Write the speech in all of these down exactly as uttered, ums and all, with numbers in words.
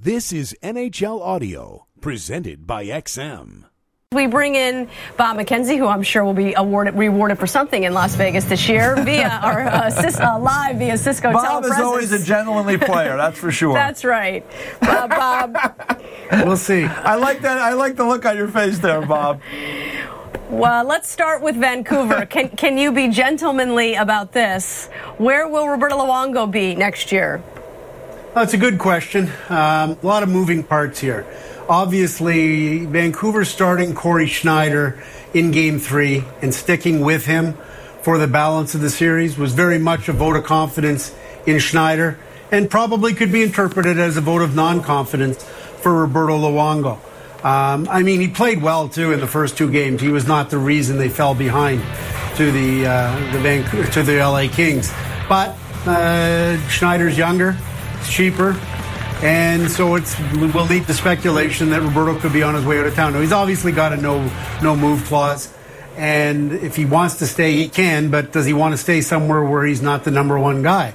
This is N H L Audio, presented by X M. We bring in Bob McKenzie, who I'm sure will be awarded, rewarded for something in Las Vegas this year via our uh, Cis, uh, live via Cisco Bob telepresence. is always a gentlemanly player, that's for sure. That's right, uh, Bob. We'll see. I like that. I like the look on your face there, Bob. Well, let's start with Vancouver. Can can you be gentlemanly about this? Where will Roberto Luongo be next year? That's a good question. Um, a lot of moving parts here. Obviously, Vancouver starting Corey Schneider in Game three and sticking with him for the balance of the series was very much a vote of confidence in Schneider and probably could be interpreted as a vote of non-confidence for Roberto Luongo. Um, I mean, he played well, too, in the first two games. He was not the reason they fell behind to the, uh, the, Vancouver, to the L A Kings. But uh, Schneider's younger, cheaper. And so it's will lead to speculation that Roberto could be on his way out of town. Now, he's obviously got a no no move clause, and if he wants to stay, he can. But does he want to stay somewhere where he's not the number one guy?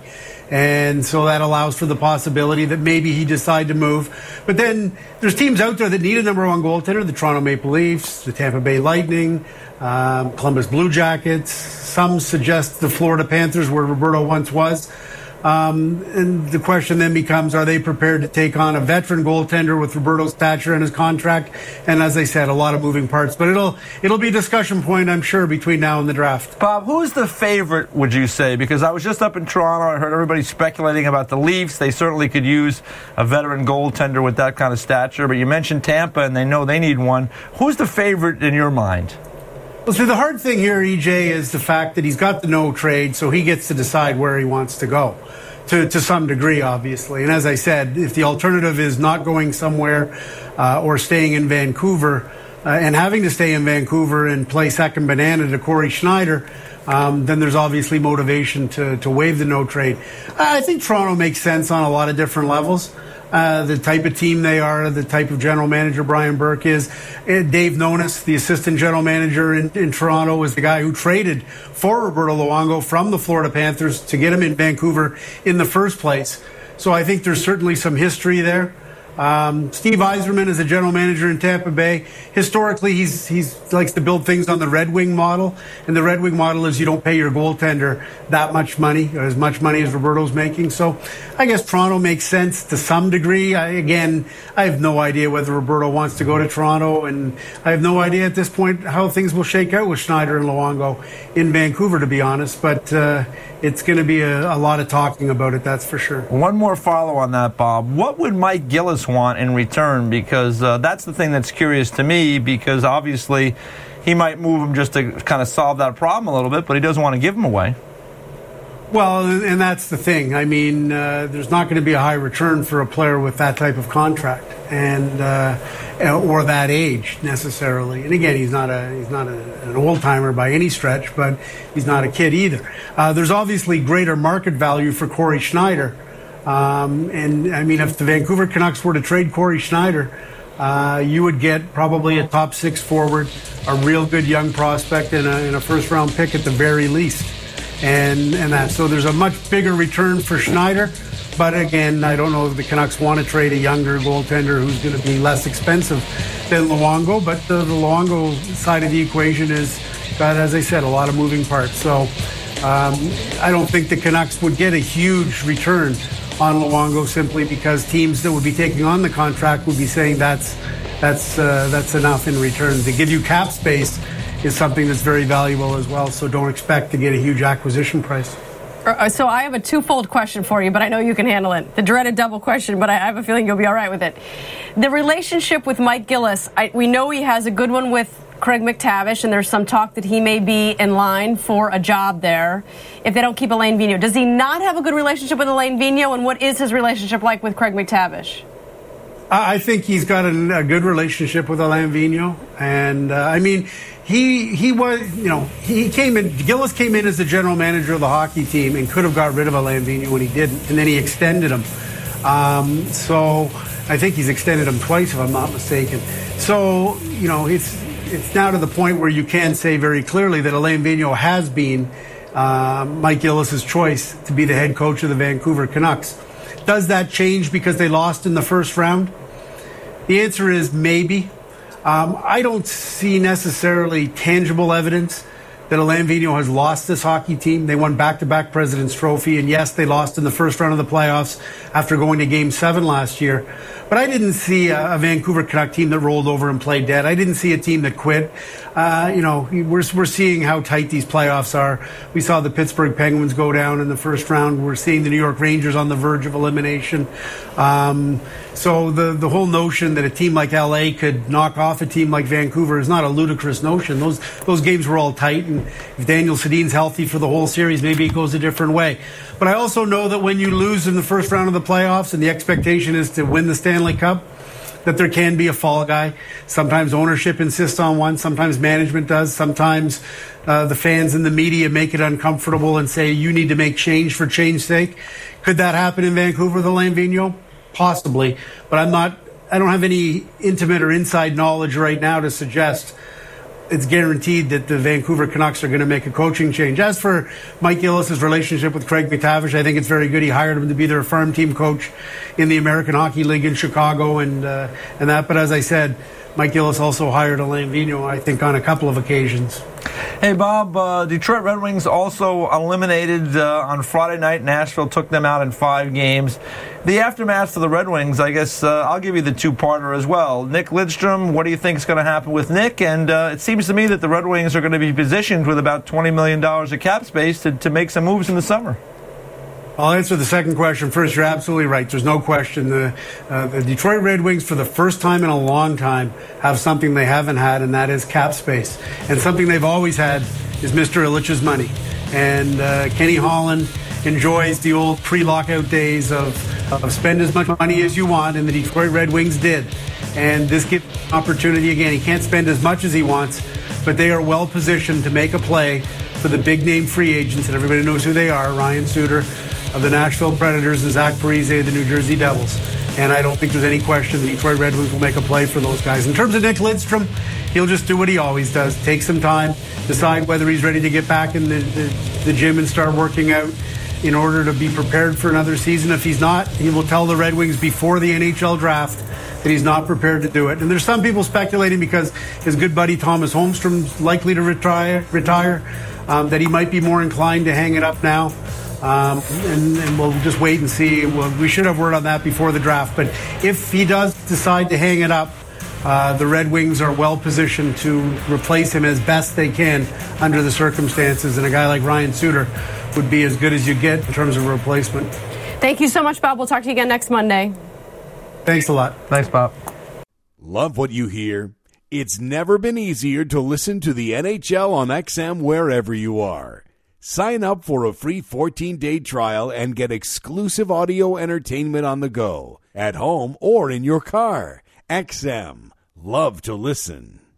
And so that allows for the possibility that maybe he decide to move. But then there's teams out there that need a number one goaltender: the Toronto Maple Leafs, the Tampa Bay Lightning, um, Columbus Blue Jackets. Some suggest the Florida Panthers, where Roberto once was. Um, and the question then becomes, are they prepared to take on a veteran goaltender with Roberto's stature and his contract? And as I said, a lot of moving parts. But it'll it'll be a discussion point, I'm sure, between now and the draft. Bob, who's the favorite, would you say? Because I was just up in Toronto. I heard everybody speculating about the Leafs. They certainly could use a veteran goaltender with that kind of stature. But you mentioned Tampa, and they know they need one. Who's the favorite in your mind? Well, see, the hard thing here, E J, is the fact that he's got the no trade, so he gets to decide where he wants to go, to to some degree, obviously. And as I said, if the alternative is not going somewhere uh, or staying in Vancouver uh, and having to stay in Vancouver and play second banana to Corey Schneider, um, then there's obviously motivation to, to waive the no trade. I think Toronto makes sense on a lot of different levels. Uh, the type of team they are, the type of general manager Brian Burke is. Uh, Dave Nonis, the assistant general manager in, in Toronto, was the guy who traded for Roberto Luongo from the Florida Panthers to get him in Vancouver in the first place. So I think there's certainly some history there. Um, Steve Yzerman is a general manager in Tampa Bay. Historically, he's he's likes to build things on the Red Wing model, and the Red Wing model is you don't pay your goaltender that much money, or as much money as Roberto's making. So I guess Toronto makes sense to some degree. I, again, I have no idea whether Roberto wants to go to Toronto, and I have no idea at this point how things will shake out with Schneider and Luongo in Vancouver, to be honest. But uh, it's going to be a, a lot of talking about it, that's for sure. One more follow on that, Bob. What would Mike Gillis want in return? Because uh, that's the thing that's curious to me, because obviously he might move him just to kind of solve that problem a little bit, but he doesn't want to give him away. Well, and that's the thing. I mean, uh, there's not going to be a high return for a player with that type of contract and uh, or that age necessarily. And again, he's not a he's not a, an old timer by any stretch, but he's not a kid either. Uh, there's obviously greater market value for Corey Schneider. Um, and I mean, if the Vancouver Canucks were to trade Corey Schneider, uh, you would get probably a top six forward, a real good young prospect, and a, and a first round pick at the very least. And and that so there's a much bigger return for Schneider, but again, I don't know if the Canucks want to trade a younger goaltender who's going to be less expensive than Luongo. But the, the Luongo side of the equation is got, as I said, a lot of moving parts. So um, I don't think the Canucks would get a huge return on Luongo simply because teams that would be taking on the contract would be saying that's that's uh, that's enough in return to give you cap space. Is something that's very valuable as well, so don't expect to get a huge acquisition price. So I have a twofold question for you, but I know you can handle it. The dreaded double question, but I have a feeling you'll be all right with it. The relationship with Mike Gillis, I, we know he has a good one with Craig MacTavish, and there's some talk that he may be in line for a job there if they don't keep Alain Vigneault. Does he not have a good relationship with Alain Vigneault, and what is his relationship like with Craig MacTavish? I think he's got a, a good relationship with Alain Vigneault, and uh, I mean, he he was, you know, he came in. Gillis came in as the general manager of the hockey team and could have got rid of Alain Vigneault when he didn't, and then he extended him. Um, so I think he's extended him twice, if I'm not mistaken. So you know, it's it's now to the point where you can say very clearly that Alain Vigneault has been uh, Mike Gillis's choice to be the head coach of the Vancouver Canucks. does that change because they lost in the first round? The answer is maybe. Um, I don't see necessarily tangible evidence that Alain Vigneault has lost this hockey team. They won back-to-back President's Trophy, and yes, they lost in the first round of the playoffs after going to Game seven last year. But I didn't see a, a Vancouver Canuck team that rolled over and played dead. I didn't see a team that quit. Uh, you know, we're, we're seeing how tight these playoffs are. We saw the Pittsburgh Penguins go down in the first round. We're seeing the New York Rangers on the verge of elimination. Um, so the, the whole notion that a team like L A could knock off a team like Vancouver is not a ludicrous notion. Those, those games were all tight, and if Daniel Sedin's healthy for the whole series, maybe it goes a different way. But I also know that when you lose in the first round of the playoffs and the expectation is to win the Stanley Cup, that there can be a fall guy. Sometimes ownership insists on one. Sometimes management does. Sometimes uh, the fans and the media make it uncomfortable and say, you need to make change for change's sake. Could that happen in Vancouver with Alain Vigneault? Possibly. But I'm not, I don't have any intimate or inside knowledge right now to suggest it's guaranteed that the Vancouver Canucks are going to make a coaching change. As for Mike Gillis' relationship with Craig MacTavish, I think it's very good. He hired him to be their farm team coach in the American Hockey League in Chicago and uh, and that. But as I said, Mike Gillis also hired Alain Vigneault, I think, on a couple of occasions. Hey, Bob, uh, Detroit Red Wings also eliminated uh, on Friday night. Nashville took them out in five games. The aftermath for the Red Wings, I guess uh, I'll give you the two-parter as well. Nick Lidstrom, what do you think is going to happen with Nick? And uh, it seems to me that the Red Wings are going to be positioned with about twenty million dollars of cap space to, to make some moves in the summer. I'll answer the second question first. You're absolutely right. There's no question. The, uh, the Detroit Red Wings, for the first time in a long time, have something they haven't had, and that is cap space. And something they've always had is Mister Ilitch's money. And uh, Kenny Holland enjoys the old pre-lockout days of, of spend as much money as you want, and the Detroit Red Wings did. And this gives him opportunity again. He can't spend as much as he wants, but they are well positioned to make a play for the big-name free agents, and everybody knows who they are, Ryan Suter of the Nashville Predators and Zach Parise of the New Jersey Devils. And I don't think there's any question the Detroit Red Wings will make a play for those guys. In terms of Nick Lidstrom, he'll just do what he always does. Take some time, decide whether he's ready to get back in the, the, the gym and start working out in order to be prepared for another season. If he's not, he will tell the Red Wings before the N H L draft that he's not prepared to do it. And there's some people speculating because his good buddy Thomas Holmstrom's likely to retire, retire um, that he might be more inclined to hang it up now. Um, and, and we'll just wait and see. Well, we should have word on that before the draft. But if he does decide to hang it up, uh, the Red Wings are well positioned to replace him as best they can under the circumstances. And a guy like Ryan Suter would be as good as you get in terms of a replacement. Thank you so much, Bob. We'll talk to you again next Monday. Thanks a lot. Thanks, Bob. Love what you hear? It's never been easier to listen to the N H L on X M wherever you are. Sign up for a free fourteen-day trial and get exclusive audio entertainment on the go, at home or in your car. X M. Love to listen.